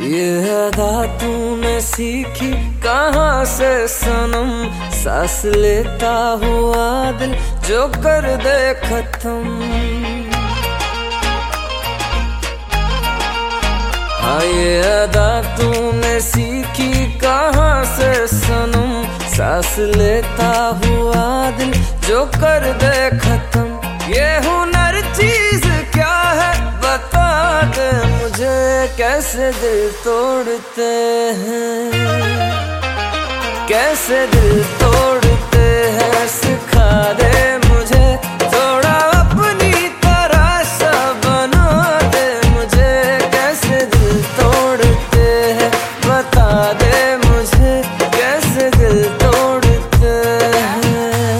ये अदा तूने सीखी कहाँ से सनम, सांस लेता हुआ दिल जो कर दे खत्म। हाँ ये अदा तूने सीखी कहाँ से सनम, सांस लेता हुआ दिल जो कर दे खत्म। ये हुनर चीज क्या है बता दे मुझे, कैसे दिल तोड़ते हैं, कैसे दिल तोड़ते हैं, सिखा दे मुझे थोड़ा अपनी तरह सा बना दे मुझे। कैसे दिल तोड़ते हैं बता दे मुझे, कैसे दिल तोड़ते हैं।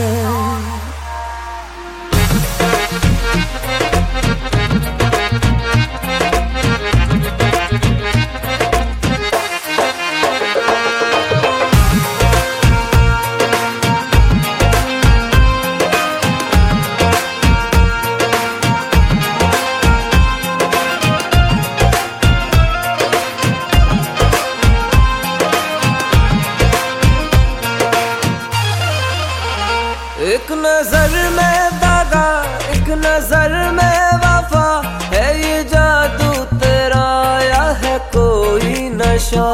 एक नजर में दागा, एक नजर में वफा, है ये जादू तेरा या है कोई नशा।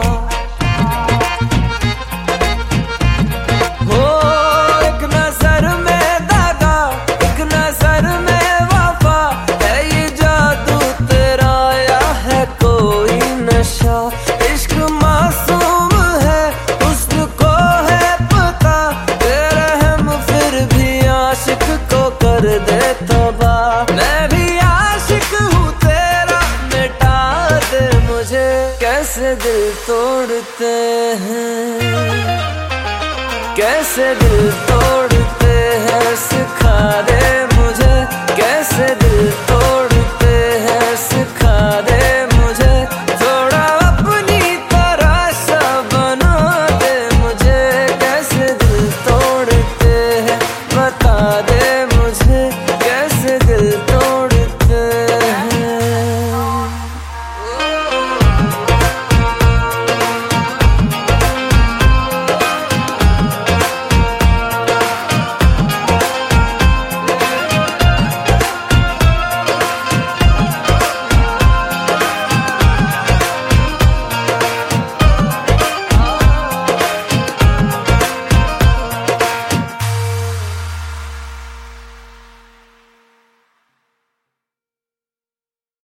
हो एक नजर में दागा, एक नजर में वफा, है ये जादू तेरा या है कोई नशा। इश्क मासूम है हुस्न को है पता, तेरे हम फिर भी आशिक को कर दे तबाह। मैं भी आशिक हूँ तेरा, मिटा दे मुझे, कैसे दिल तोड़ते हैं, कैसे दिल तोड़ते हैं, सिखा दे मुझे कैसे दिल तोड़ते हैं।